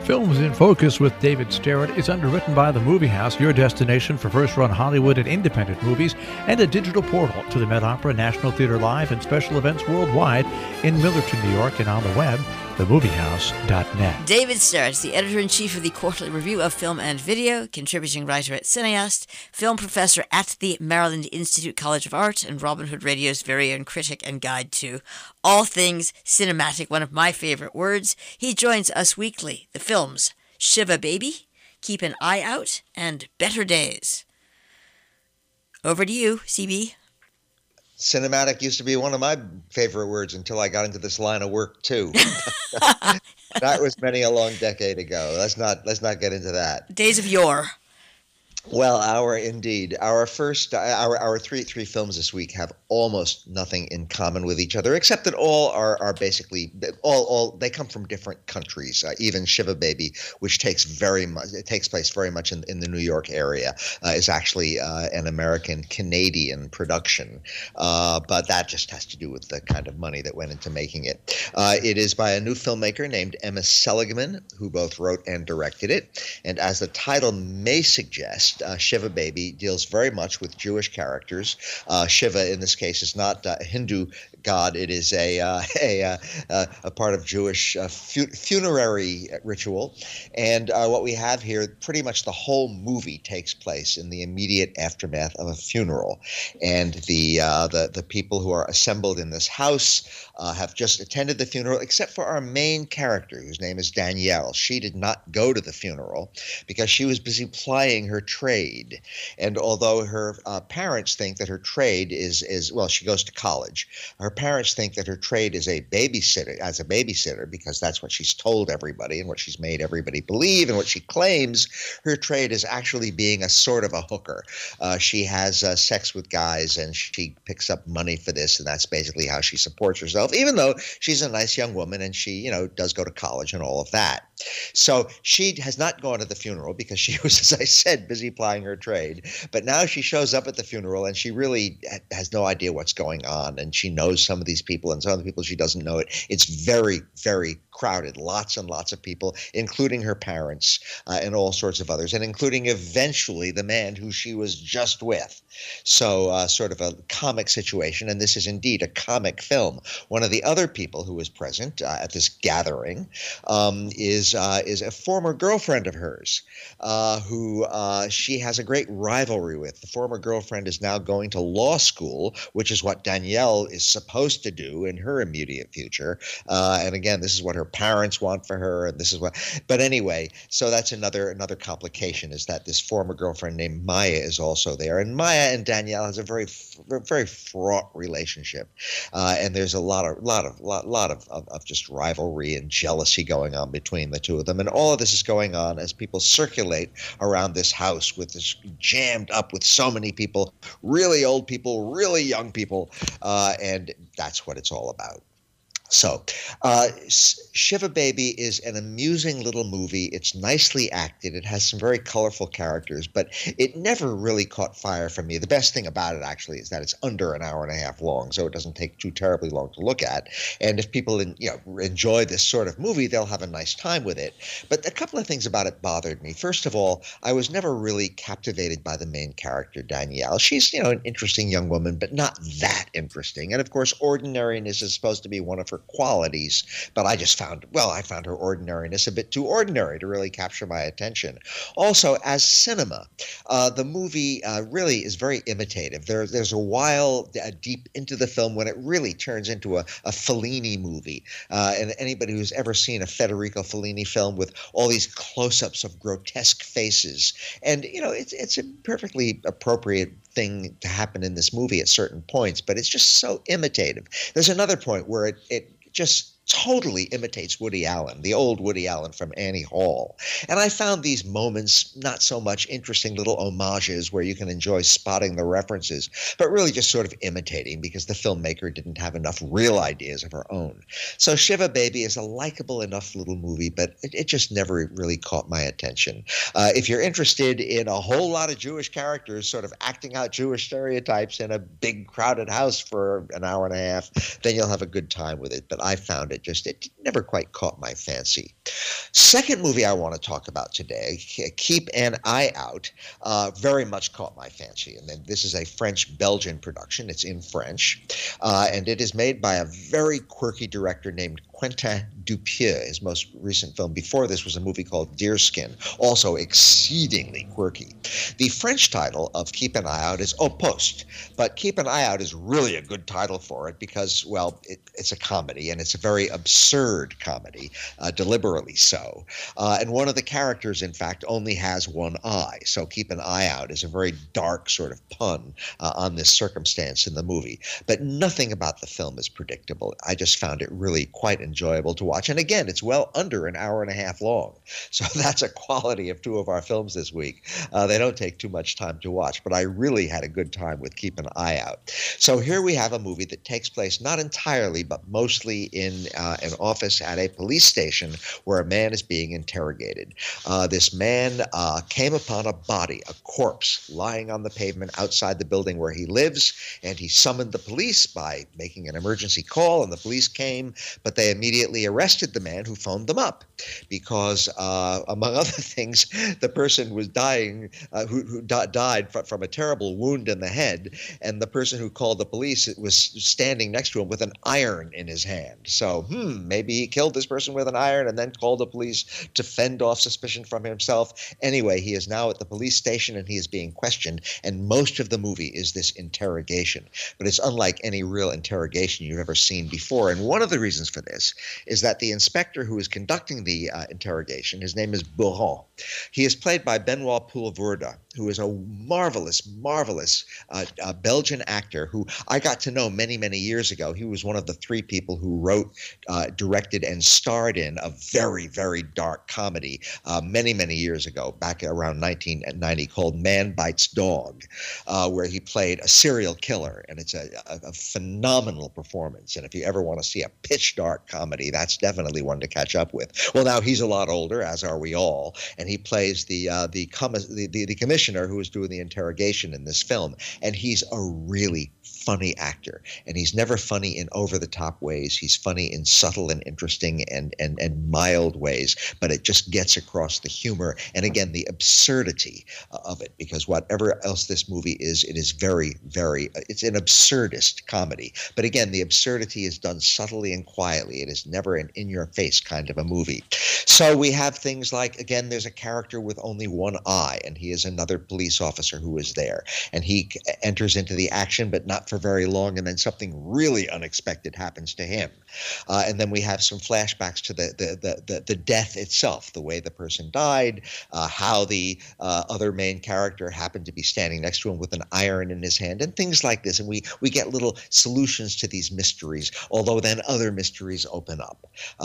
Films in Focus with David Starrett is underwritten by The Movie House, your destination for first-run Hollywood and independent movies, and a digital portal to the Met Opera, National Theatre Live, and special events worldwide in Millerton, New York, and on the web, themoviehouse.net. David Starrett is the editor-in-chief of the Quarterly Review of Film and Video, contributing writer at Cineast, film professor at the Maryland Institute College of Art, and Robin Hood Radio's very own critic and guide to all things cinematic, one of my favorite words. He joins us weekly. The films Shiva Baby, Keep an Eye Out, and Better Days. Over to you, CB. Cinematic used to be one of my favorite words until I got into this line of work too. That was many a long decade ago. Let's not get into that. Days of yore. Well, our three films this week have almost nothing in common with each other, except that all are basically all they come from different countries. Even Shiva Baby, which takes place very much in the New York area, is actually an American-Canadian production, but that just has to do with the kind of money that went into making it. It is by a new filmmaker named Emma Seligman, who both wrote and directed it, and as the title may suggest, Shiva Baby deals very much with Jewish characters. Shiva, in this case, is not a Hindu god. It is a part of Jewish funerary ritual. And what we have here, pretty much the whole movie takes place in the immediate aftermath of a funeral. And the people who are assembled in this house have just attended the funeral, except for our main character, whose name is Danielle. She did not go to the funeral because she was busy plying her trade. And although her parents think that her trade is well, she goes to college. Her parents think that her trade is a babysitter, because that's what she's told everybody and what she's made everybody believe, and what she claims her trade is actually being a sort of a hooker. She has sex with guys, and she picks up money for this, and that's basically how she supports herself, even though she's a nice young woman and she, does go to college and all of that. So she has not gone to the funeral because she was, as I said, busy plying her trade. But now she shows up at the funeral and she really has no idea what's going on. And she knows some of these people, and some of the people she doesn't know. It's very, very crowded. Lots and lots of people, including her parents and all sorts of others, and including eventually the man who she was just with. So sort of a comic situation. And this is indeed a comic film. One of the other people who was present at this gathering is a former girlfriend of hers who she has a great rivalry with. The former girlfriend is now going to law school, which is what Danielle is supposed to do in her immediate future. And again, this is what her parents want for her, and this is what. But anyway, so that's another complication, is that this former girlfriend named Maya is also there, and Maya and Danielle has a very, very fraught relationship, and there's a lot of just rivalry and jealousy going on between the two of them, and all of this is going on as people circulate around this house with this jammed up with so many people, really old people, really young people, and that's what it's all about. So, Shiva Baby is an amusing little movie. It's nicely acted. It has some very colorful characters, but it never really caught fire for me. The best thing about it, actually, is that it's under an hour and a half long, so it doesn't take too terribly long to look at. And if people enjoy this sort of movie, they'll have a nice time with it. But a couple of things about it bothered me. First of all, I was never really captivated by the main character, Danielle. She's, an interesting young woman, but not that interesting. And of course, ordinariness is supposed to be one of her qualities, but I found her ordinariness a bit too ordinary to really capture my attention. Also, as cinema, the movie really is very imitative. There's a while deep into the film when it really turns into a Fellini movie. And anybody who's ever seen a Federico Fellini film with all these close-ups of grotesque faces, and it's a perfectly appropriate thing to happen in this movie at certain points, but it's just so imitative. There's another point where it just totally imitates Woody Allen, the old Woody Allen from Annie Hall. And I found these moments not so much interesting little homages where you can enjoy spotting the references, but really just sort of imitating because the filmmaker didn't have enough real ideas of her own. So Shiva Baby is a likable enough little movie, but it just never really caught my attention. If you're interested in a whole lot of Jewish characters sort of acting out Jewish stereotypes in a big crowded house for an hour and a half, then you'll have a good time with it. But I found it it never quite caught my fancy. Second movie I want to talk about today, Keep an Eye Out, very much caught my fancy. And then this is a French-Belgian production. It's in French, and it is made by a very quirky director named Quentin Dupieux. His most recent film before this was a movie called Deerskin, also exceedingly quirky. The French title of Keep an Eye Out is Au Poste, but Keep an Eye Out is really a good title for it because, well, it's a comedy, and it's a very absurd comedy, deliberately so. And one of the characters, in fact, only has one eye. So Keep an Eye Out is a very dark sort of pun on this circumstance in the movie. But nothing about the film is predictable. I just found it really quite enjoyable to watch. And again, it's well under an hour and a half long. So that's a quality of two of our films this week. They don't take too much time to watch, but I really had a good time with Keep an Eye Out. So here we have a movie that takes place not entirely, but mostly in an office at a police station where a man is being interrogated. This man came upon a body, a corpse, lying on the pavement outside the building where he lives, and he summoned the police by making an emergency call, and the police came, but they immediately arrested the man who phoned them up because, among other things, the person was dying, who died from a terrible wound in the head, and the person who called the police was standing next to him with an iron in his hand. So, maybe he killed this person with an iron and then called the police to fend off suspicion from himself. Anyway, he is now at the police station and he is being questioned, and most of the movie is this interrogation. But it's unlike any real interrogation you've ever seen before, and one of the reasons for this is that the inspector who is conducting the interrogation, his name is Bourron. He is played by Benoit Poelvoorde, who is a marvelous Belgian actor who I got to know many, many years ago. He was one of the three people who wrote, directed, and starred in a very, very dark comedy many, many years ago, back around 1990, called Man Bites Dog, where he played a serial killer, and it's a phenomenal performance. And if you ever want to see a pitch dark comedy, that's definitely one to catch up with. Well, now he's a lot older, as are we all, and he plays the commissioner who is doing the interrogation in this film, and he's a really funny actor, and he's never funny in over-the-top ways. He's funny in subtle and interesting and mild ways, but it just gets across the humor and, again, the absurdity of it, because whatever else this movie is, it is very, very, it's an absurdist comedy. But again, the absurdity is done subtly and quietly. It is never an in-your-face kind of a movie. So we have things like, again, there's a character with only one eye, and he is another police officer who is there, and he enters into the action, but not for very long, and then something really unexpected happens to him. And then we have some flashbacks to the death itself, the way the person died, how the other main character happened to be standing next to him with an iron in his hand, and things like this. And we get little solutions to these mysteries, although then other mysteries open up.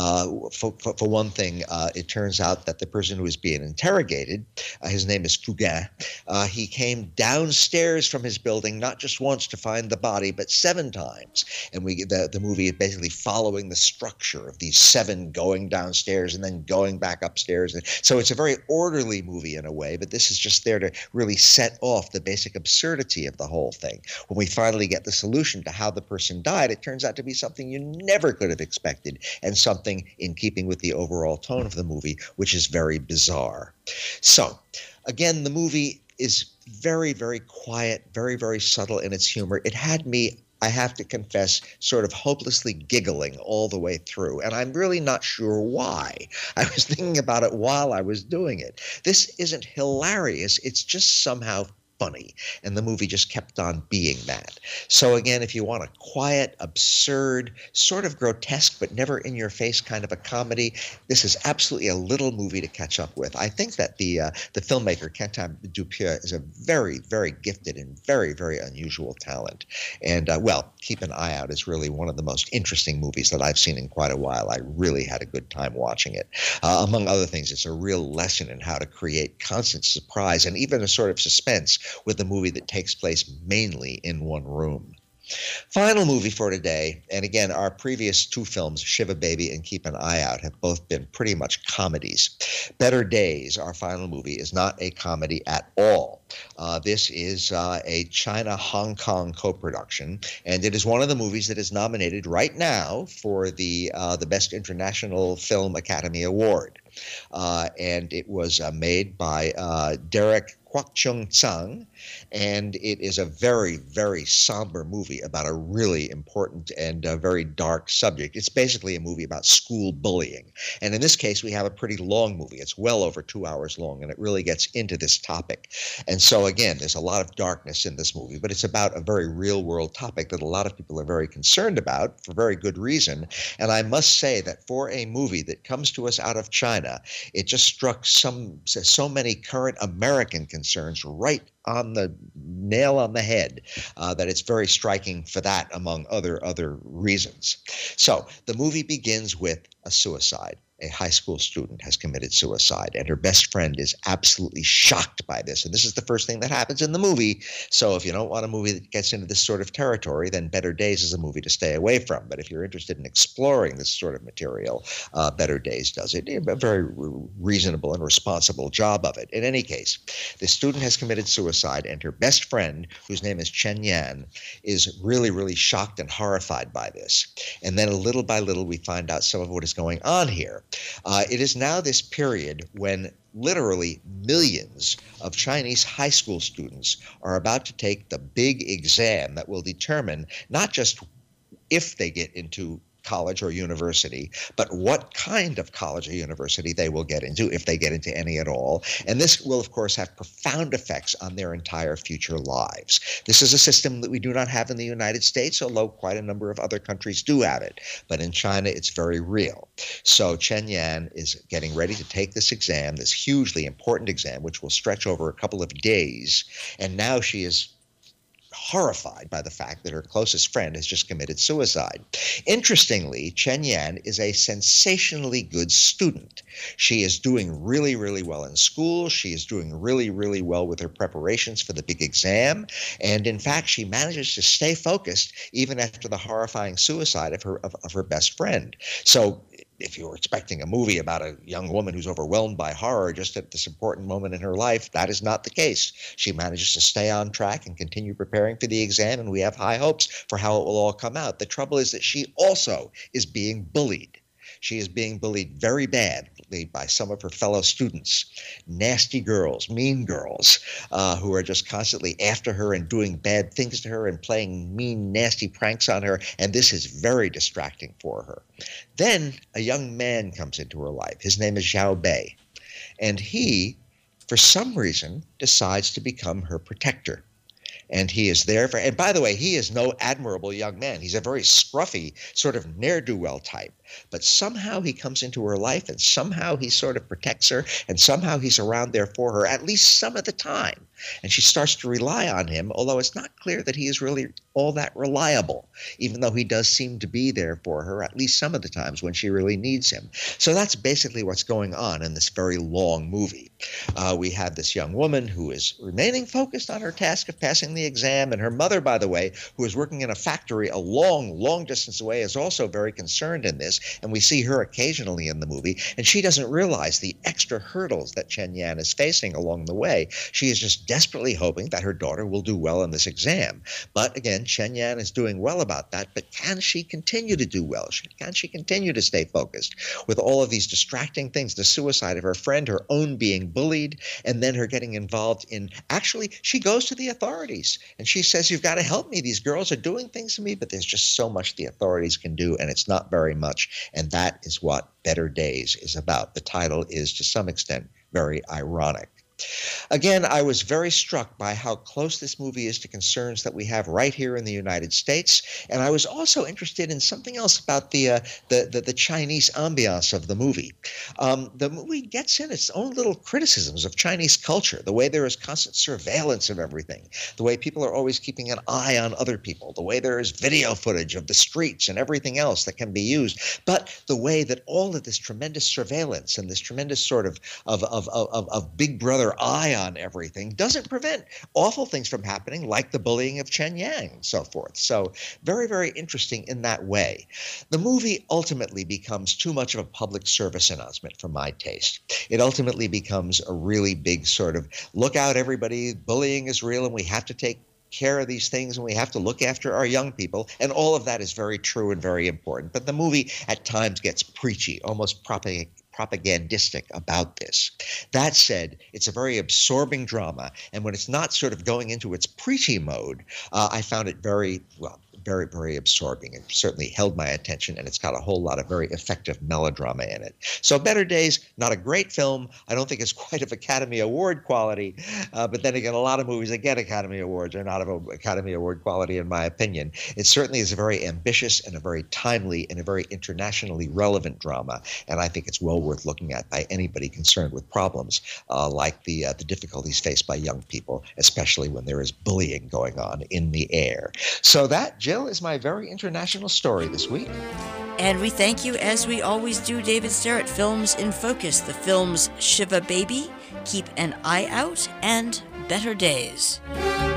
For one thing, it turns out that the person who is being interrogated, his name is Fugain, he came downstairs from his building not just once to find the body, but 7 times. And the movie is basically following the structure of these 7 going downstairs and then going back upstairs. And so it's a very orderly movie in a way, but this is just there to really set off the basic absurdity of the whole thing. When we finally get the solution to how the person died, it turns out to be something you never could have expected, and something in keeping with the overall tone of the movie, which is very bizarre. So, again, the movie is very, very quiet, very, very subtle in its humor. It had me, I have to confess, sort of hopelessly giggling all the way through, and I'm really not sure why. I was thinking about it while I was doing it. This isn't hilarious. It's just somehow funny, and the movie just kept on being that. So again, if you want a quiet, absurd, sort of grotesque but never in your face kind of a comedy, this is absolutely a little movie to catch up with. I think that the filmmaker Quentin Dupieux is a very, very gifted and very, very unusual talent. And well, Keep an Eye Out is really one of the most interesting movies that I've seen in quite a while. I really had a good time watching it. Among other things, it's a real lesson in how to create constant surprise and even a sort of suspense with a movie that takes place mainly in one room. Final movie for today, and again, our previous two films, Shiva Baby and Keep an Eye Out, have both been pretty much comedies. Better Days, our final movie, is not a comedy at all. This is a China-Hong Kong co-production, and it is one of the movies that is nominated right now for the Best International Film Academy Award. And it was made by Derek Kwok Chung Tsang, and it is a very, very somber movie about a really important and very dark subject. It's basically a movie about school bullying. And in this case, we have a pretty long movie. It's well over 2 hours long, and it really gets into this topic. And so, again, there's a lot of darkness in this movie, but it's about a very real-world topic that a lot of people are very concerned about for very good reason. And I must say that for a movie that comes to us out of China, it just struck so many current American concerns right on the nail on the head, that it's very striking for that, among other reasons. So the movie begins with a suicide. A high school student has committed suicide, and her best friend is absolutely shocked by this. And this is the first thing that happens in the movie. So if you don't want a movie that gets into this sort of territory, then Better Days is a movie to stay away from. But if you're interested in exploring this sort of material, Better Days does it. A very reasonable and responsible job of it. In any case, the student has committed suicide, and her best friend, whose name is Chen Yan, is really, really shocked and horrified by this. And then little by little, we find out some of what is going on here. It is now this period when literally millions of Chinese high school students are about to take the big exam that will determine not just if they get into college or university, but what kind of college or university they will get into, if they get into any at all. And this will, of course, have profound effects on their entire future lives. This is a system that we do not have in the United States, although quite a number of other countries do have it. But in China, it's very real. So Chen Yan is getting ready to take this exam, this hugely important exam, which will stretch over a couple of days. And now she is horrified by the fact that her closest friend has just committed suicide. Interestingly, Chen Yan is a sensationally good student. She is doing really, really well in school. She is doing really, really well with her preparations for the big exam. And in fact, she manages to stay focused even after the horrifying suicide of her best friend. So if you were expecting a movie about a young woman who's overwhelmed by horror just at this important moment in her life, that is not the case. She manages to stay on track and continue preparing for the exam, and we have high hopes for how it will all come out. The trouble is that she also is being bullied. She is being bullied very badly by some of her fellow students, nasty girls, mean girls, who are just constantly after her and doing bad things to her and playing mean, nasty pranks on her, and this is very distracting for her. Then a young man comes into her life. His name is Xiao Bei, and he, for some reason, decides to become her protector. And he is there for, and by the way, he is no admirable young man. He's a very scruffy, sort of ne'er-do-well type. But somehow he comes into her life, and somehow he sort of protects her, and somehow he's around there for her, at least some of the time. And she starts to rely on him, although it's not clear that he is really all that reliable, even though he does seem to be there for her at least some of the times when she really needs him. So that's basically what's going on in this very long movie. We have this young woman who is remaining focused on her task of passing the exam, and her mother, by the way, who is working in a factory a long, long distance away, is also very concerned in this, and we see her occasionally in the movie, and she doesn't realize the extra hurdles that Chen Yan is facing along the way. She is just desperately hoping that her daughter will do well in this exam. But again, Chen Yan is doing well about that, but can she continue to do well? Can she continue to stay focused with all of these distracting things, the suicide of her friend, her own being bullied, and then her getting involved in, actually, she goes to the authorities, and she says, you've got to help me. These girls are doing things to me, but there's just so much the authorities can do, and it's not very much. And that is what Better Days is about. The title is, to some extent, very ironic. Again, I was very struck by how close this movie is to concerns that we have right here in the United States, and I was also interested in something else about the Chinese ambiance of the movie. The movie gets in its own little criticisms of Chinese culture, the way there is constant surveillance of everything, the way people are always keeping an eye on other people, the way there is video footage of the streets and everything else that can be used, but the way that all of this tremendous surveillance and this tremendous sort of Big Brother another eye on everything doesn't prevent awful things from happening, like the bullying of Chen Yang and so forth. So very, very interesting in that way. The movie ultimately becomes too much of a public service announcement for my taste. It ultimately becomes a really big sort of, look out, everybody, bullying is real and we have to take care of these things and we have to look after our young people. And all of that is very true and very important. But the movie at times gets preachy, almost propagandistic about this. That said, it's a very absorbing drama. And when it's not sort of going into its preachy mode, I found it very, very absorbing, and certainly held my attention, and it's got a whole lot of very effective melodrama in it. So Better Days, not a great film. I don't think it's quite of Academy Award quality, but then again, a lot of movies that get Academy Awards are not of Academy Award quality, in my opinion. It certainly is a very ambitious and a very timely and a very internationally relevant drama, and I think it's well worth looking at by anybody concerned with problems like the difficulties faced by young people, especially when there is bullying going on in the air. So that, Jill, is my very international story this week. And we thank you, as we always do, David Sterrett. Films in Focus, the films Shiva Baby, Keep an Eye Out, and Better Days.